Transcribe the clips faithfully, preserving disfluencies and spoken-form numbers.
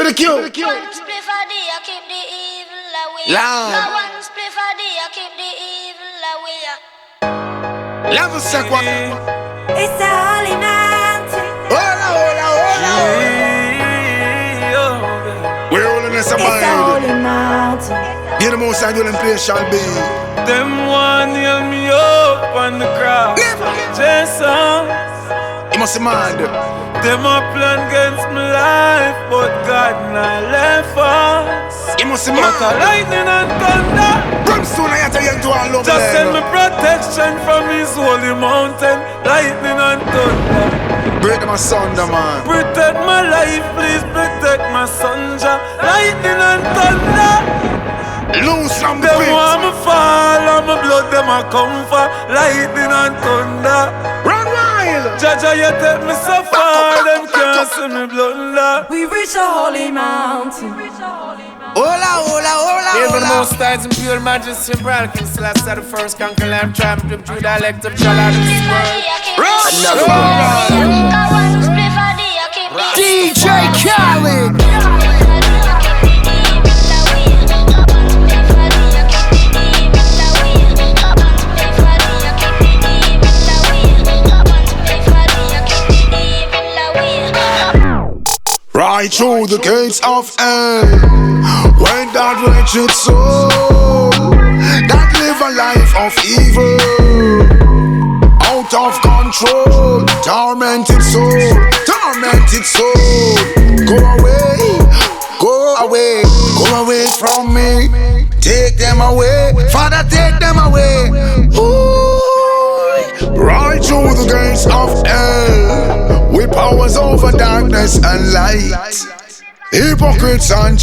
the cue. One spliff a day, I keep the evil away. Lord. Now one spliff a day, I keep the evil away. Love a sec one. It's a holy mountain. Hola, hola, hola. We're all in this It's a mind. holy mountain. Get the most I do in place shall be. Them one nail me up on the cross. Never. Jason, You must be mad. them a plan against my life, but God not left us. You must be But a mad. lightning and thunder Brimstone I have to young to all love. just send me protection from His holy mountain. Lightning and thunder, Break them asunder, man. protect my life, please protect my son. Jah. Lightning and thunder. Loose from the Them pit. want me fall and my blood them a come for lightning and thunder. Run wild. Jaja, you take me so far, them can't see me blunder. We reach a holy mountain. Hola, hola, hola, Hail for the hola. most tides and pure majesty and brown King Celestia, the first conquer lamb, tramp, drip, through dialect of Jala, this world. Rush. Another One spliff a day, I keep the D J Khaled. Right through the gates of hell went that wretched soul that live a life of evil, out of control, tormented soul, tormented soul. Go away, go away, go away from me. Take them away, Father, take them away. Ooh, right through the gates of hell, with powers over darkness and light, hypocrites and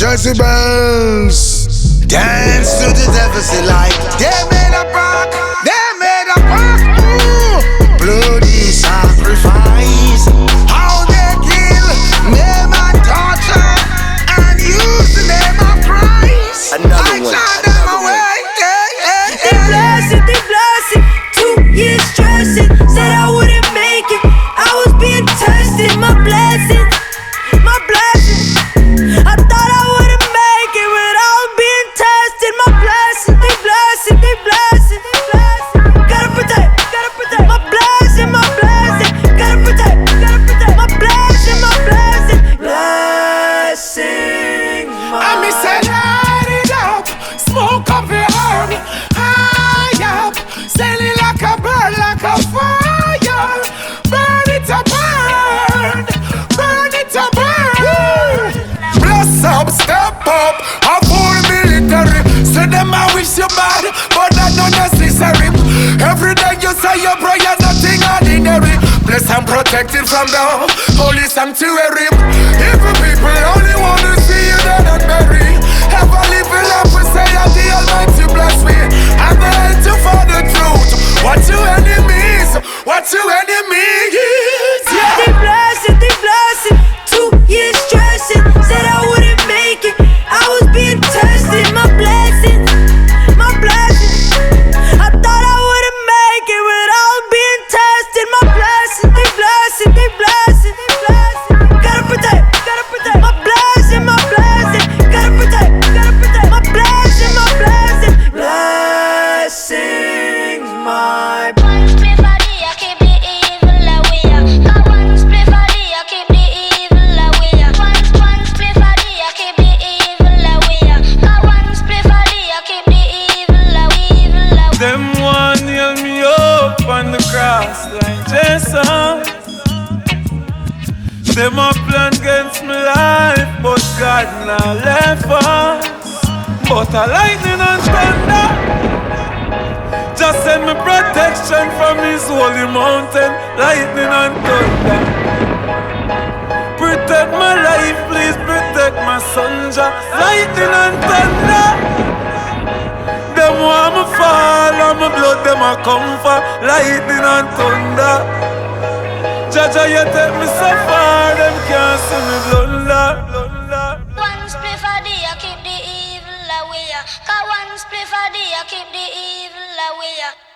Jezebels dance to the devil's delight. They made a pact, they made a pact. Ooh, bloody sacrifice. How they kill, maim and torture, and use the name of Christ. Another I one, turn them another one. away. Yeah, yeah, They yeah. blasted, they blasted. Two years stressing. Said I wouldn't make it. I was being tested. My blessing, my blessing. I thought I wouldn't make it, but I was being tested. My blessing, they blasted, they blasted, they blasted. Gotta protect, gotta protect. My blessing, my blessing. Gotta protect, gotta protect. My blessing, my blessing. Blessing, my I miss a light it up, smoke up your herb, high up, selling like a bird, like a fire. Burn it to burn, burn it to burn. Bless up, step up, a full military. Say them I wish you bad, but that not necessary. Every day you say your prayer, nothing ordinary. Blessed and protected from the holy sanctuary. Evil people only want to see you dead and buried. Ever live a life and say that the Almighty bless me. I'm the hell to for the truth. What you enemies? What you enemies? Yeah. They blasted, they blasted. Two years stressing. Said I wouldn't make it. I was being tested. My blessing, my blessing. I thought I wouldn't make it, but I was being tested. My blessing, they blasted, they blasted, they blasted. Gotta protect, gotta protect. My blessing, my blessing. Gotta protect, gotta protect. My blessing, my blessing. Blessing, my blessing. One spliff a day, I keep the evil away. One spliff a day, I keep the evil away. One one spliff a day, I keep the evil away. One spliff a day, I keep the evil away, evil away. Them one nail me up on the cross like Jason. Them a plan against my life, but God not left us. But a lightning and thunder just send me protection from His holy mountain. Lightning and thunder, protect my life, please protect my son. Jah. Lightning and thunder. Them want me fall and my blood them a come for lightning and thunder. Jaja, you take me so far, them can't see me blunder. One spliff a day, I keep the evil away. One spliff a day, I keep the evil away.